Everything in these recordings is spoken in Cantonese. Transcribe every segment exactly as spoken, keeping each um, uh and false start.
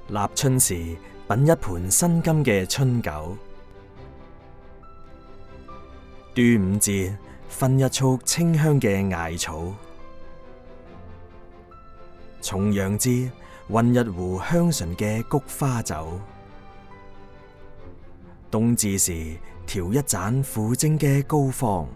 立春時品一盤新甘嘅春酒，端午節分一束清香嘅艾草，重陽節溫一壺香醇嘅菊花酒，冬至時調一盞苦精嘅膏肓。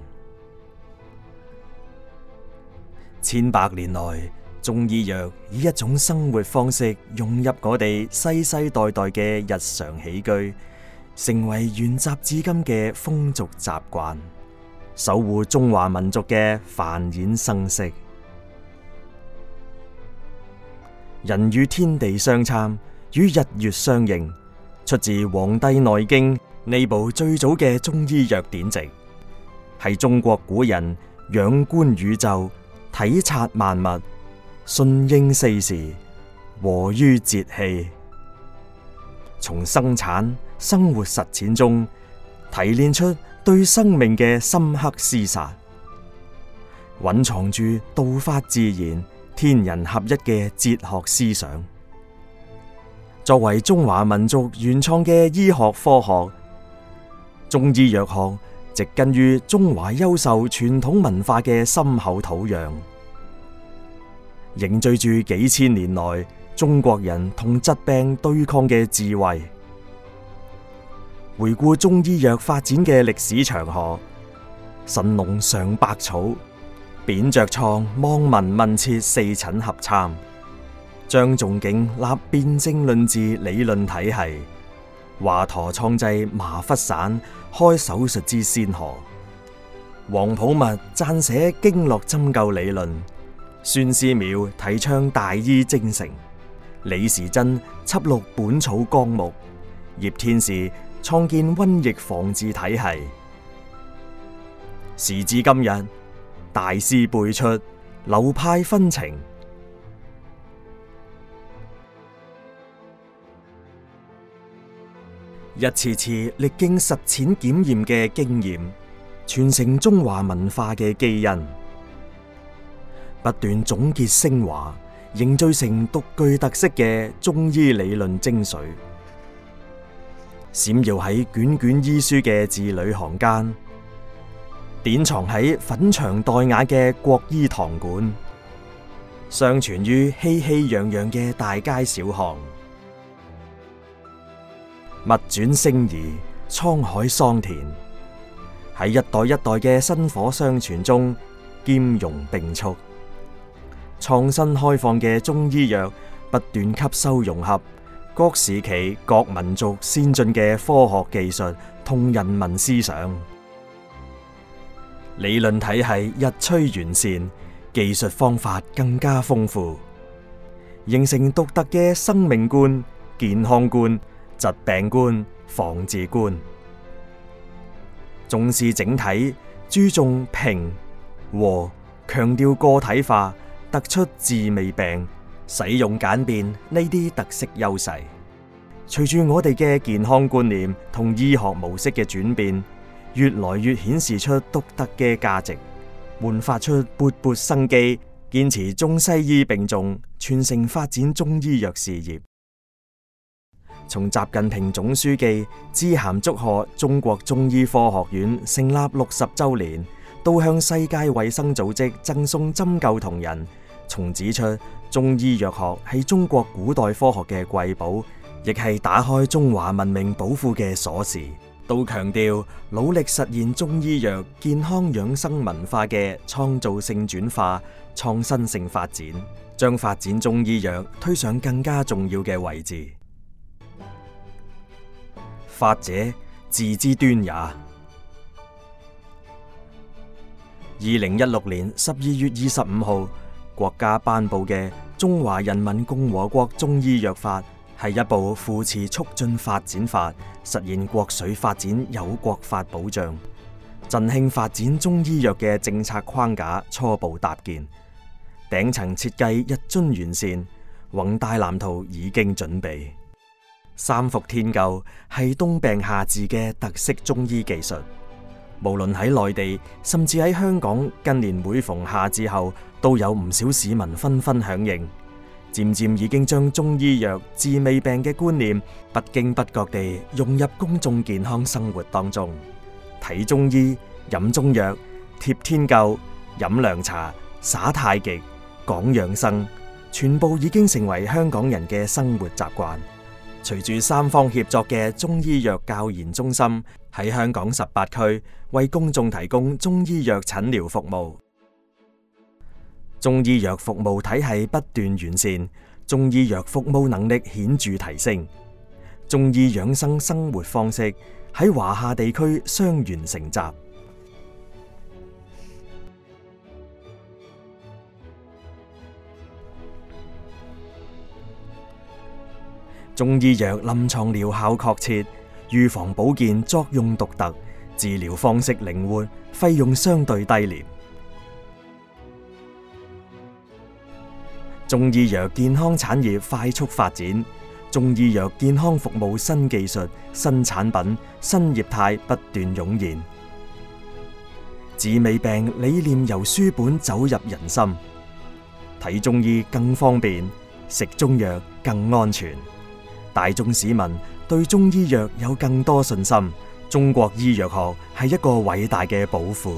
千百年來，中醫藥以一種生活方式融入我哋世世代代嘅日常起居，成為沿襲至今嘅風俗習慣，守護中華民族嘅繁衍生息。人與天地相參，與日月相應，出自《黃帝內經》呢部最早嘅中醫藥典籍，係中國古人仰觀宇宙、體察萬物、順應四時、和於節氣，從生產生活實踐中提煉出對生命嘅深刻思索，蘊藏住道法自然、天人合一嘅哲學思想。作為中華民族原創嘅醫學科學，中醫藥學植根於中華優秀傳統文化嘅深厚土壤，凝聚住幾千年來中國人同疾病對抗嘅智慧。回顧中醫藥發展嘅歷史長河，神農嘗百草，扁鵲創望聞問切四診合參，張仲景立辨證論治理論體系，華佗創製麻沸散開手術之先河，皇甫謐撰寫經絡針灸理論，孫思邈提倡大醫精誠，李時珍輯錄本草綱目，葉天士創建瘟疫防治體系。時至今日，大師輩出，流派紛呈，一次次歷經實踐檢驗嘅經驗，傳承中華文化嘅基因，不斷總結升華，凝聚成獨具特色嘅中醫理論精髓，閃耀喺卷卷醫書嘅字裏行間，典藏喺粉牆黛瓦嘅國醫堂館，相傳於熙熙攘攘嘅大街小巷。物轉星移，滄海桑田，喺一代一代嘅薪火相傳中兼容並蓄。創新開放嘅中醫藥不斷吸收融合各時期各民族先進嘅科學技術同人民思想，理論體系日趨完善，技術方法更加豐富，形成獨特嘅生命觀、健康觀、疾病觀、防治觀，重視整體，注重平和，強調個體化，突出治未病、使用簡便呢啲特色優勢。隨住我哋嘅健康觀念同醫學模式嘅轉變，越來越顯示出獨特嘅價值，煥發出勃勃生機，堅持中西醫並重，傳承發展中醫藥事業。從習近平總書記致函祝賀中國中醫科學院成立六十周年，到向世界衛生組織贈送針灸同仁，從指出中醫藥學係中國古代科學嘅瑰寶，亦係打開中華文明寶庫嘅鎖匙，都強調努力實現中醫藥健康養生文化嘅創造性轉化、創新性發展，將發展中醫藥推上更加重要嘅位置。法者，治之端也。二零一六年十二月二十五號，國家頒布嘅《中華人民共和國中醫藥法》係一部扶持促進發展法，實現國粹發展有國法保障，振興發展中醫藥嘅政策框架初步搭建，頂層設計日臻完善，宏大藍圖已經準備。三伏天灸係冬病夏治嘅特色中醫技術，無論喺內地甚至喺香港，近年每逢夏至後都有唔少市民紛紛響應， 漸漸已經將中醫藥治未病嘅觀念不經不覺地融入公眾健康生活當中。睇中醫、飲中藥、貼天灸、飲涼茶、耍太極、講養生，全部已經成為香港人嘅生活習慣。隨住三方協作嘅中醫藥教研中心喺香港十八區為公眾提供中醫藥診療服務，中醫藥服務體系不斷完善，中醫藥服務能力顯著提升，中醫養生生活方式喺華夏地區相沿成習。中醫藥臨床療效確切，預防保健作用獨特，治療方式靈活，費用相對低廉。中醫藥健康產業快速發展，中醫藥健康服務新技術、新產品、新業態不斷湧現，治未病理念由書本走入人心，睇中醫更方便，食中藥更安全。大眾市民對中醫藥有更多信心，中國醫藥學係一個偉大嘅寶庫。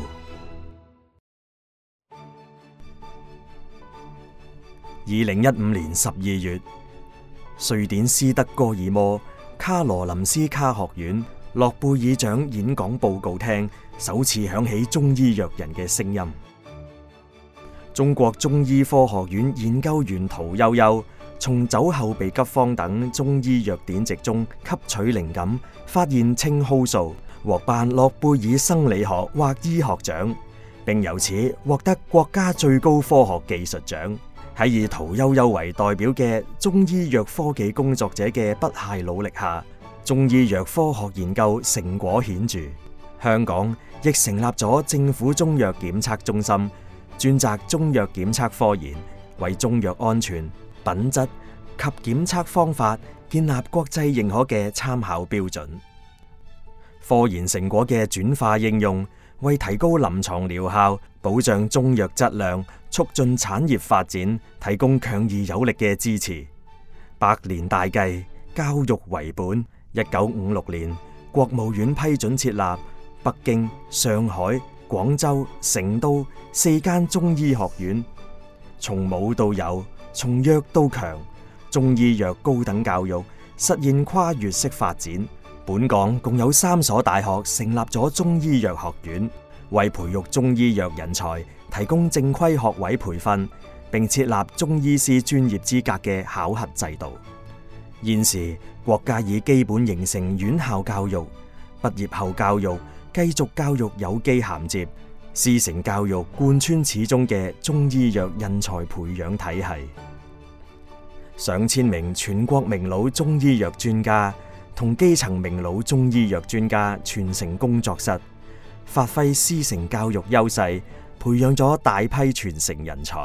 二零一五年十二月，瑞典斯德哥爾摩卡羅林斯卡學院諾貝爾獎演講報告廳首次響起中醫藥人嘅聲音。中國中醫科學院研究員屠呦呦從酒後備急方等中醫藥典籍中吸取靈感，發現青蒿素，獲頒諾貝爾生理學或醫學獎，並由此獲得國家最高科學技術獎。喺以屠呦呦為代表嘅中醫藥科技工作者嘅不懈努力下，中醫藥科學研究成果顯著。香港亦成立咗政府中藥檢測中心，專責中藥檢測科研，為中藥安全、品質及檢測方法建立國際認可嘅參考標準。科研成果嘅轉化應用，為提高臨床療效、保障中藥質量、促進產業發展提供強而有力嘅支持。百年大計，教育為本。一九五六年，國務院批准設立北京、上海、廣州、成都四間中醫學院，從無到有，從弱到強，中醫藥高等教育實現跨越式發展。本港共有三所大學成立咗中醫藥學院，為培育中醫藥人才提供正規學位培訓，並設立中醫師專業資格嘅考核制度。現時國家以基本形成院校教育、畢業後教育、繼續教育有機銜接、師承教育貫穿始終嘅中醫藥人才培養體系。上千名全國名老中醫藥專家同基層名老中醫藥專家傳承工作室，發揮師承教育優勢，培養咗大批傳承人才。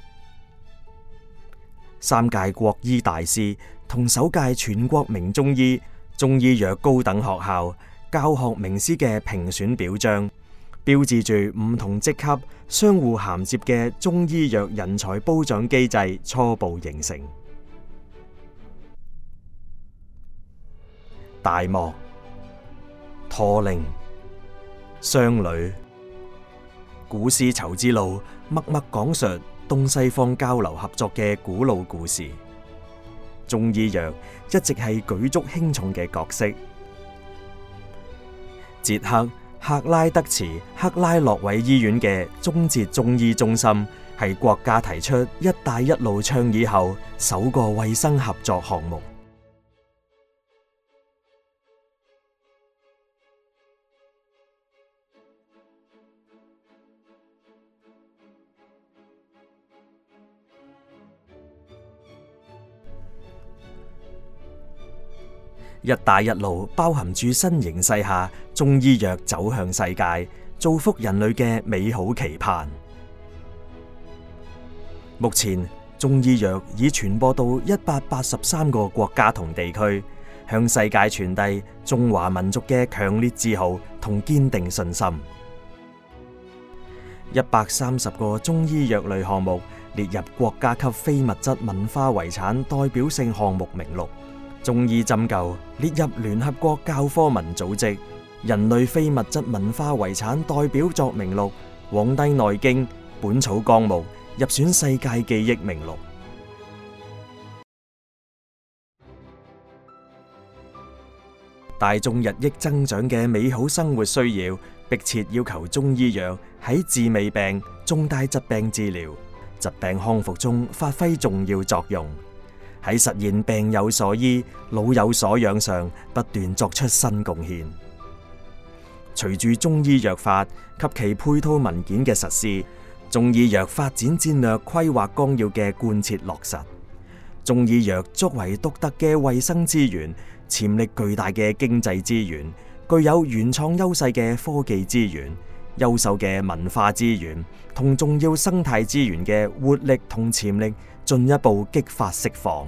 三屆國醫大師同首屆全國名中醫中醫藥高等學校教學名師嘅評選表彰，標誌住唔同職級相互銜接嘅中醫藥人才褒獎機制初步形成。大漠、駝鈴、商旅，古絲綢之路默默講述東西方交流合作嘅古老故事。中醫藥一直係舉足輕重嘅角色。捷克克拉德茨克拉洛韋醫院嘅中捷中醫中心係國家提出一帶一路倡議後首個衛生合作項目。一帶一路包含住新形勢下中醫藥走向世界、造福人類嘅美好期盼。目前，中醫藥已傳播到一百八十三個國家同地區，向世界傳遞中華民族嘅強烈自豪同堅定信心。一百三十個中醫藥類項目列入國家級非物質文化遺產代表性項目名錄。中醫針灸列入聯合國教科文組織人類非物質文化遺產代表作名錄，《黃帝內經》、《本草綱目》入選世界記憶名錄。大眾日益增長嘅美好生活需要，迫切要求中醫藥喺治未病、重大疾病治療、疾病康復中發揮重要作用，喺實現病有所醫、老有所養上不斷作出新貢獻。隨住中醫藥法及其配套文件嘅實施，中醫藥發展戰略規劃綱要嘅貫徹落實，中醫藥作為獨特嘅衛生資源、潛力巨大嘅經濟資源、具有原創優勢嘅科技資源、優秀嘅文化資源同重要生態資源嘅活力同潛力進一步激發釋放。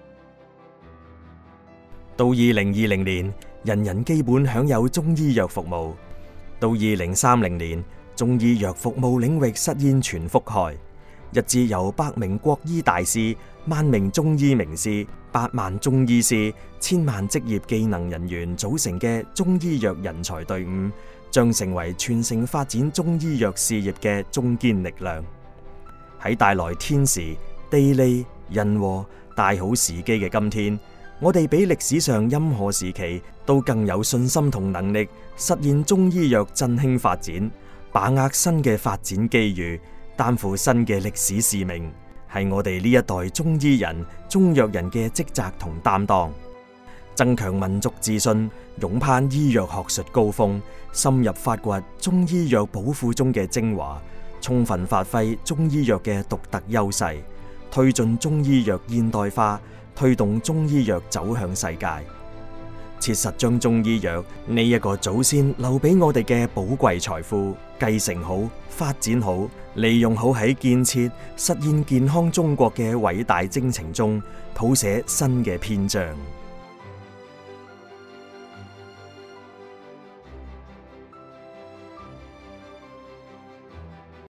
到二零二零年，人人基本享有中醫藥服務；到二零三零年，中醫藥服務領域實現全覆蓋。一支由百名國醫大師、萬名中醫名師、八萬中醫師、千萬職業技能人員組成嘅中醫藥人才隊伍，將成為傳承發展中醫藥事業嘅中堅力量。喺帶來天時、地利、人和、大好時機嘅今天，我哋比歷史上任何時期都更有信心同能力實現中醫藥振興發展，把握新嘅發展機遇，擔負新嘅歷史使命，係我哋呢一代中醫人、中藥人嘅職責同擔當。增強民族自信，勇攀醫藥學術高峰，深入發掘中醫藥寶庫中嘅精華，充分發揮中醫藥嘅獨特優勢，推進中醫藥現代化，推動中醫藥走向世界，切實將中醫藥呢一個祖先留俾我哋嘅寶貴財富繼承好、發展好、利用好，喺建設實現健康中國嘅偉大征程中譜寫新嘅篇章。